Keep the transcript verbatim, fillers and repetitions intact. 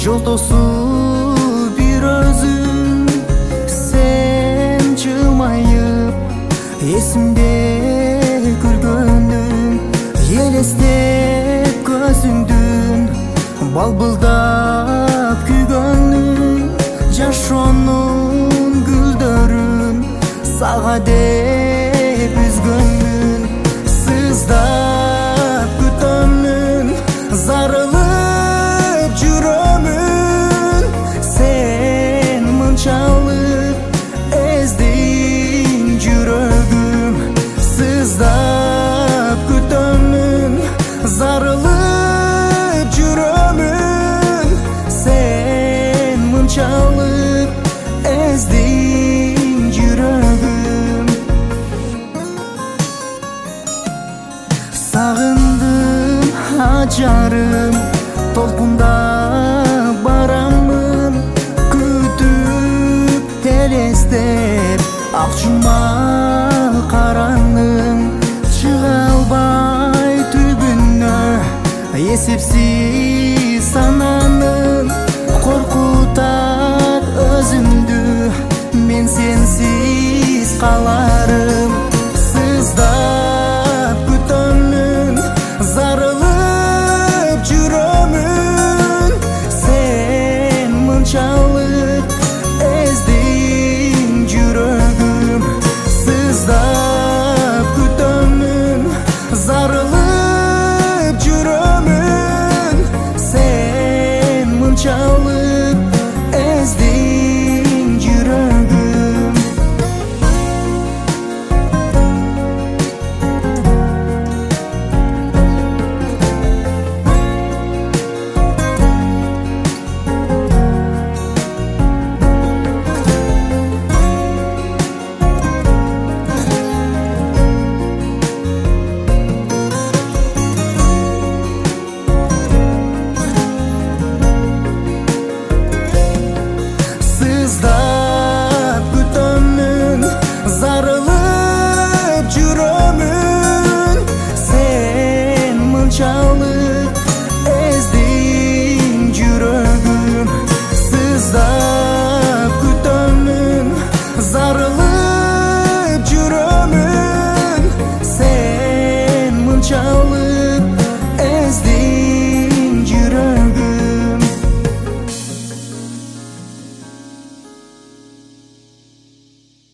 жолтосу бир өзүң, сен жылмайып эсимде күлгөнүң, элестеп көзүңдүн балбылдап күйгөнүң, жашоонун гүлдөрүн сага деп үзгөнмүн, сыздап күтөмүн, зарылып жүрөмүн, сен мынчалык эздейин жүрөгүм, сыздап күтөмүн, зарылып жүрөмүн, сен мынчалык эздейин жүрөгүм. Сагындым ажарым, толкунда барамын, күтүп элестеп ак жумал караным, чыга албай түбүнө эсепсиз сананын, коркутат өзүмдү мен сенсиз каларым, сыздап күтөмүн, зарылып жүрөмүн, сен мынчалык эздейин жүрөгүм, сыздап күтөмүн, зарылып жүрөмүн, сен мынчалык эздейин жүрөгүм. Сыздап күтөмүн, зарылып жүрөмүн, сен мынчалык эздейин жүрөгүм, сыздап күтөмүн, зарылып жүрөмүн, сен мынчалык